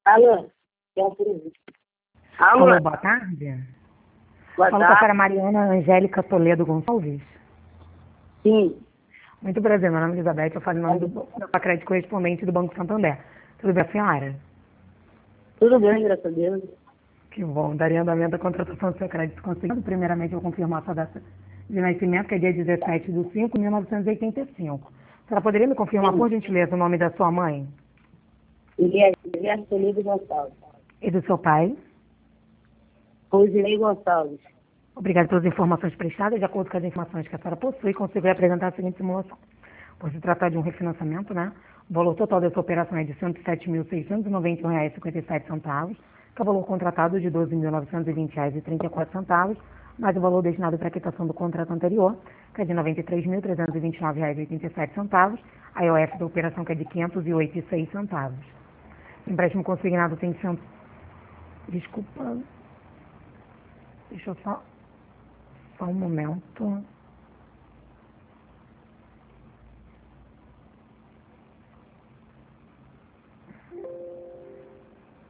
Alô? É um perigo. Alô? Alô, boa tarde. Boa Falo com a senhora tarde. Mariana Angélica Toledo Gonçalves. Sim. Muito prazer, meu nome é Elizabeth, eu falo em nome do crédito correspondente do Banco Santander. Tudo bem, senhora? Tudo bem, graças a Deus. Que bom, daria andamento à contratação do seu crédito conseguido. Primeiramente, eu vou confirmar a sua data de nascimento, que é dia 17 de 5 de 1985. A senhora poderia me confirmar, Sim. por gentileza, o nome da sua mãe Elias Felipe Gonçalves. e do seu pai? Rosilei Gonçalves. Obrigada pelas informações prestadas. De acordo com as informações que a senhora possui, consigo apresentar a seguinte simulação. Por se tratar de um refinanciamento, né? O valor total dessa operação é de R$ 107.691,57, que é o valor contratado de R$ 12.920,34, mais o valor destinado para a quitação do contrato anterior, que é de R$ 93.329,87, a IOF da operação, que é de R$ 508,06. O empréstimo consignado tem cento... Desculpa, deixa eu só um momento.